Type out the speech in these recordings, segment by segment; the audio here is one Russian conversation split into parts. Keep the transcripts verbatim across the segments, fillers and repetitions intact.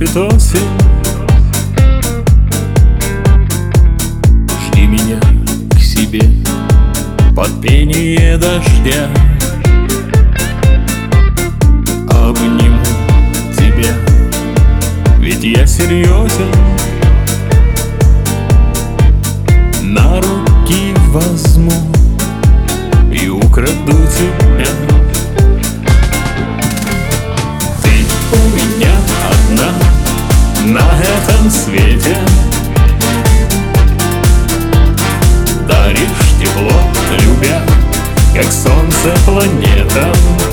Приходит осень, жди меня к себе под пение дождя. Обниму тебя, ведь я серьезен. На руки возьму и украду тебя. Ты у меня одна на этом свете. Даришь тепло, любя, как солнце планетам.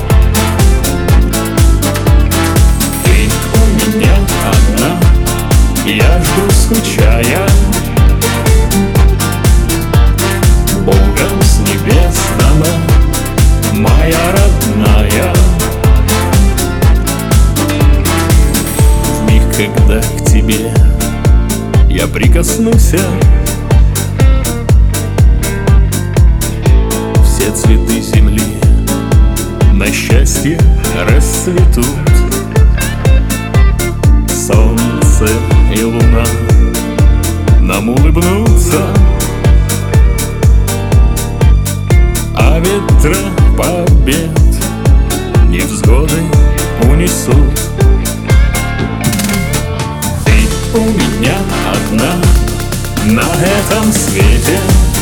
Ты у меня одна, я жду, скучая. Богом с небес дана, моя родная. В миг, когда к тебе я прикоснусь, все цветы земли на счастье расцветут. Солнце и луна нам улыбнутся, а ветра побед невзгоды унесут. Ты у меня одна на этом свете.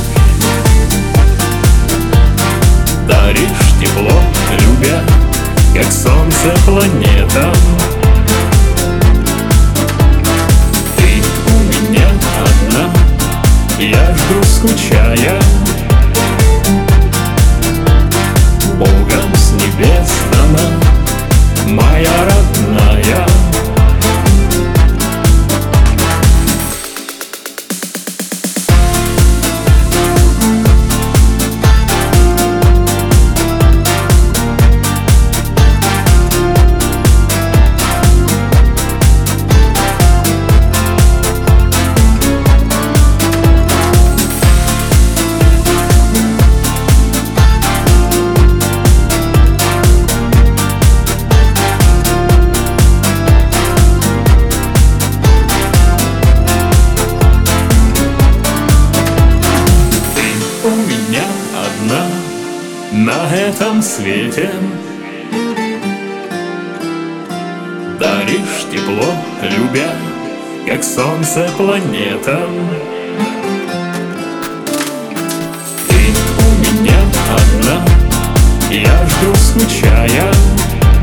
Даришь тепло, любя, как солнце планетам. Ты у меня одна, я жду, скучая. Богом с небес дана, моя родная. У меня одна на этом свете. Даришь тепло, любя, как солнце планетам. Ты у меня одна, я жду, скучая.